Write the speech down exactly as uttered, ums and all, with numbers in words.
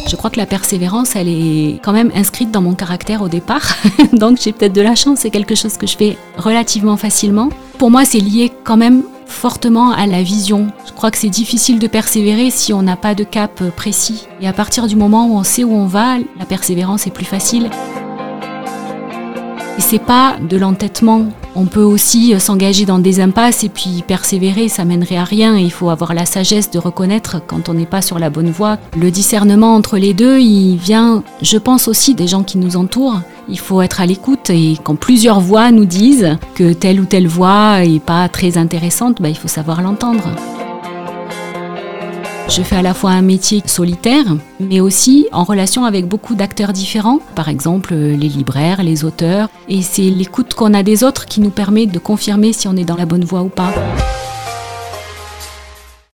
Je crois que la persévérance, elle est quand même inscrite dans mon caractère au départ. Donc j'ai peut-être de la chance, c'est quelque chose que je fais relativement facilement. Pour moi, c'est lié quand même fortement à la vision. Je crois que c'est difficile de persévérer si on n'a pas de cap précis. Et à partir du moment où on sait où on va, la persévérance est plus facile. Et c'est pas de l'entêtement. On peut aussi s'engager dans des impasses et puis persévérer, ça mènerait à rien. Il faut avoir la sagesse de reconnaître quand on n'est pas sur la bonne voie. Le discernement entre les deux, il vient, je pense aussi, des gens qui nous entourent. Il faut être à l'écoute et quand plusieurs voix nous disent que telle ou telle voix est pas très intéressante, bah, il faut savoir l'entendre. Je fais à la fois un métier solitaire, mais aussi en relation avec beaucoup d'acteurs différents, par exemple les libraires, les auteurs. Et c'est l'écoute qu'on a des autres qui nous permet de confirmer si on est dans la bonne voie ou pas.